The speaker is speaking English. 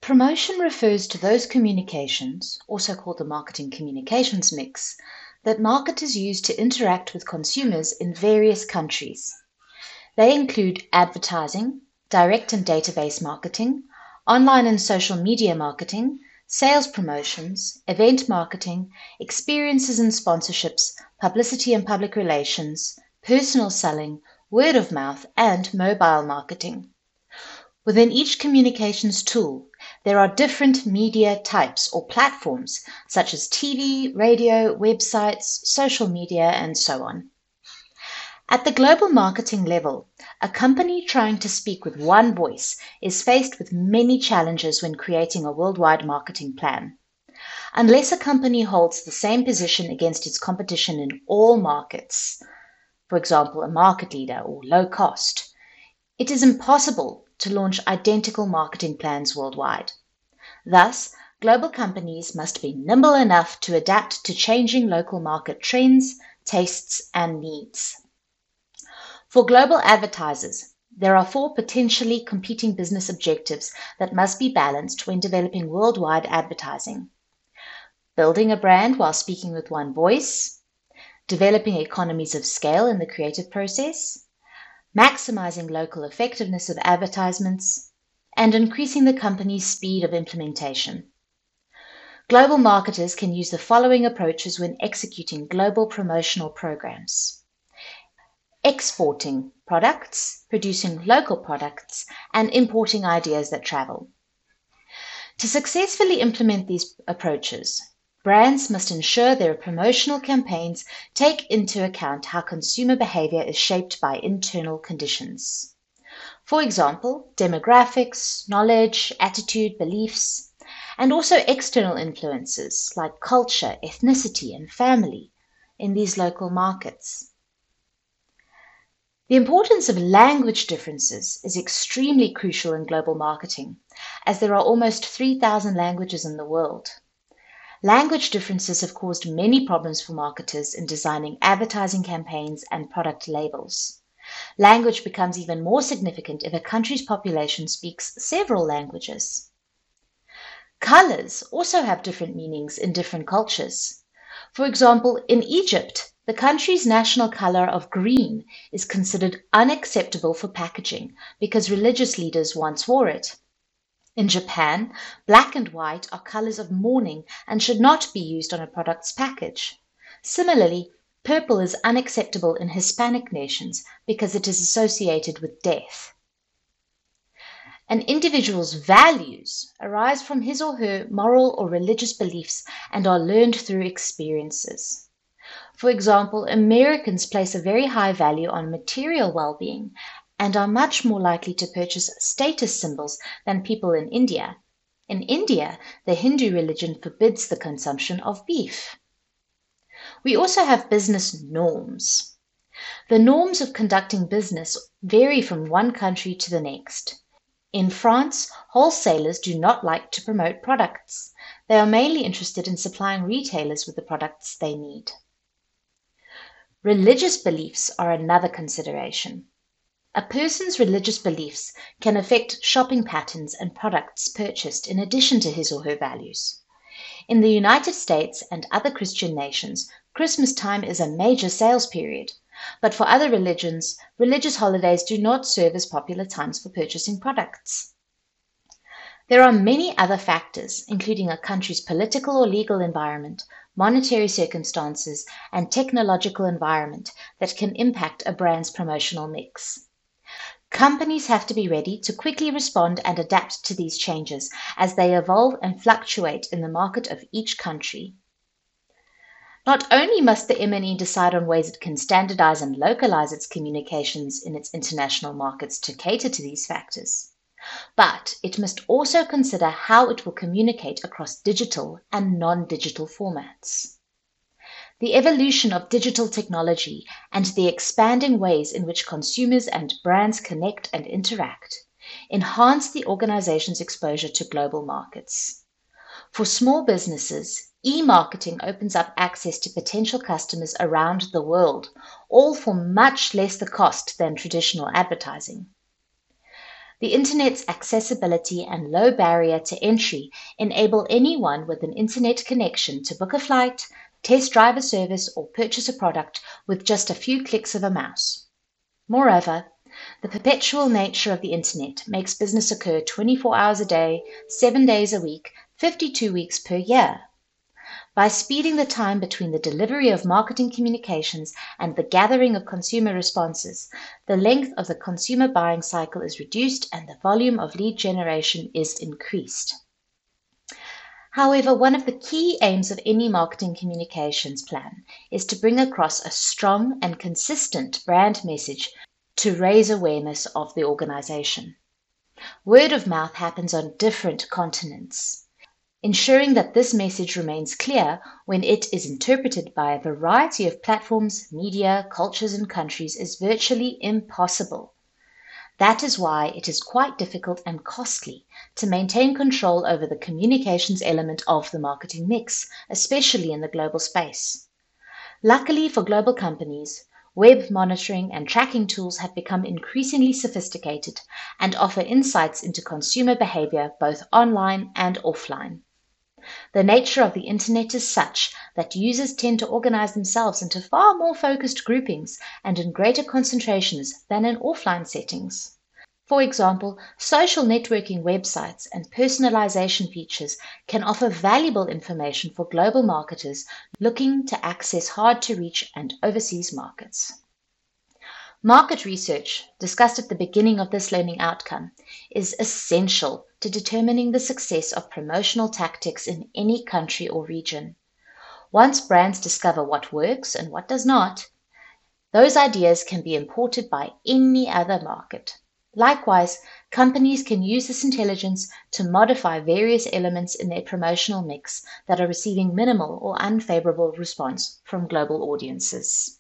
Promotion refers to those communications, also called the marketing communications mix, that marketers use to interact with consumers in various countries. They include advertising, direct and database marketing, online and social media marketing, sales promotions, event marketing, experiences and sponsorships, publicity and public relations, personal selling, word of mouth, and mobile marketing. Within each communications tool, there are different media types or platforms such as TV, radio, websites, social media, and so on. At the global marketing level, a company trying to speak with one voice is faced with many challenges when creating a worldwide marketing plan. Unless a company holds the same position against its competition in all markets, for example, a market leader or low cost, it is impossible to launch identical marketing plans worldwide. Thus, global companies must be nimble enough to adapt to changing local market trends, tastes, and needs. For global advertisers, there are 4 potentially competing business objectives that must be balanced when developing worldwide advertising. Building a brand while speaking with one voice, developing economies of scale in the creative process, maximizing local effectiveness of advertisements, and increasing the company's speed of implementation. Global marketers can use the following approaches when executing global promotional programs: exporting products, producing local products, and importing ideas that travel. To successfully implement these approaches, brands must ensure their promotional campaigns take into account how consumer behavior is shaped by internal conditions. For example, demographics, knowledge, attitude, beliefs, and also external influences like culture, ethnicity, and family in these local markets. The importance of language differences is extremely crucial in global marketing, as there are almost 3,000 languages in the world. Language differences have caused many problems for marketers in designing advertising campaigns and product labels. Language becomes even more significant if a country's population speaks several languages. Colors also have different meanings in different cultures. For example, in Egypt, the country's national color of green is considered unacceptable for packaging because religious leaders once wore it. In Japan, black and white are colors of mourning and should not be used on a product's package. Similarly, purple is unacceptable in Hispanic nations because it is associated with death. An individual's values arise from his or her moral or religious beliefs and are learned through experiences. For example, Americans place a very high value on material well-being and are much more likely to purchase status symbols than people in India. In India, the Hindu religion forbids the consumption of beef. We also have business norms. The norms of conducting business vary from one country to the next. In France, wholesalers do not like to promote products. They are mainly interested in supplying retailers with the products they need. Religious beliefs are another consideration. A person's religious beliefs can affect shopping patterns and products purchased in addition to his or her values. In the United States and other Christian nations, Christmas time is a major sales period, but for other religions, religious holidays do not serve as popular times for purchasing products. There are many other factors, including a country's political or legal environment, monetary circumstances, and technological environment that can impact a brand's promotional mix. Companies have to be ready to quickly respond and adapt to these changes as they evolve and fluctuate in the market of each country. Not only must the M&E decide on ways it can standardize and localize its communications in its international markets to cater to these factors, but it must also consider how it will communicate across digital and non-digital formats. The evolution of digital technology and the expanding ways in which consumers and brands connect and interact enhance the organization's exposure to global markets. For small businesses, e-marketing opens up access to potential customers around the world, all for much less the cost than traditional advertising. The Internet's accessibility and low barrier to entry enable anyone with an Internet connection to book a flight, test drive a service, or purchase a product with just a few clicks of a mouse. Moreover, the perpetual nature of the Internet makes business occur 24 hours a day, 7 days a week, 52 weeks per year. By speeding the time between the delivery of marketing communications and the gathering of consumer responses, the length of the consumer buying cycle is reduced and the volume of lead generation is increased. However, one of the key aims of any marketing communications plan is to bring across a strong and consistent brand message to raise awareness of the organization. Word of mouth happens on different continents. Ensuring that this message remains clear when it is interpreted by a variety of platforms, media, cultures, and countries is virtually impossible. That is why it is quite difficult and costly to maintain control over the communications element of the marketing mix, especially in the global space. Luckily for global companies, web monitoring and tracking tools have become increasingly sophisticated and offer insights into consumer behavior both online and offline. The nature of the Internet is such that users tend to organize themselves into far more focused groupings and in greater concentrations than in offline settings. For example, social networking websites and personalization features can offer valuable information for global marketers looking to access hard-to-reach and overseas markets. Market research, discussed at the beginning of this learning outcome, is essential to determining the success of promotional tactics in any country or region. Once brands discover what works and what does not, those ideas can be imported by any other market. Likewise, companies can use this intelligence to modify various elements in their promotional mix that are receiving minimal or unfavorable response from global audiences.